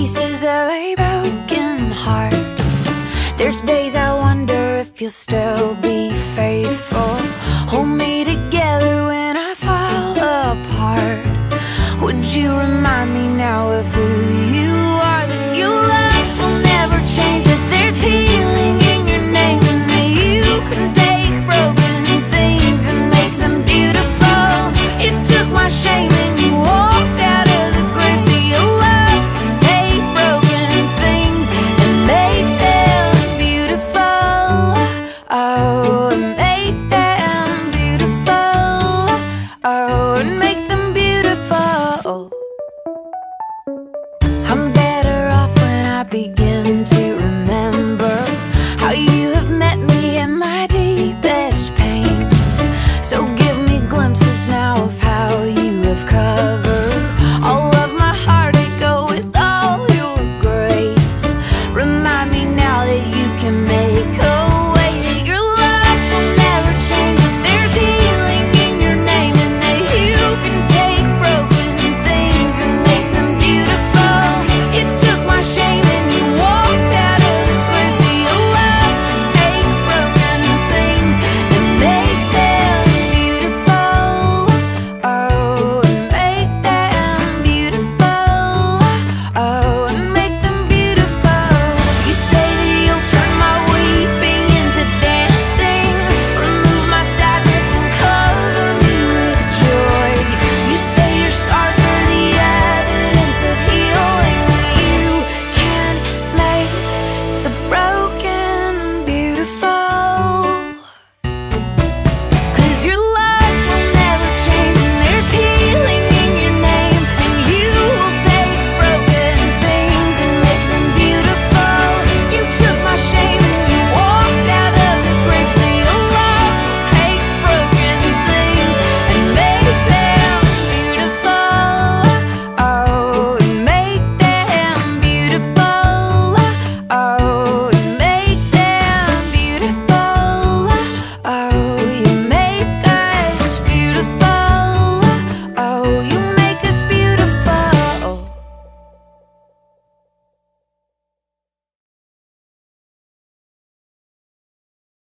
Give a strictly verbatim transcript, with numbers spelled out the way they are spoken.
pieces of a broken heart. There's days I wonder if you'll still be faithful. Hold me together when I fall apart. Would you remind me now of who you are? That your life will never change, that there's healing in your name, and that you can take broken things and make them beautiful. You took my shame and you walked out of the grave, so your love can take broken things and make them beautiful. Oh, and make them beautiful. Oh, and make them beautiful. I'm better off when I begin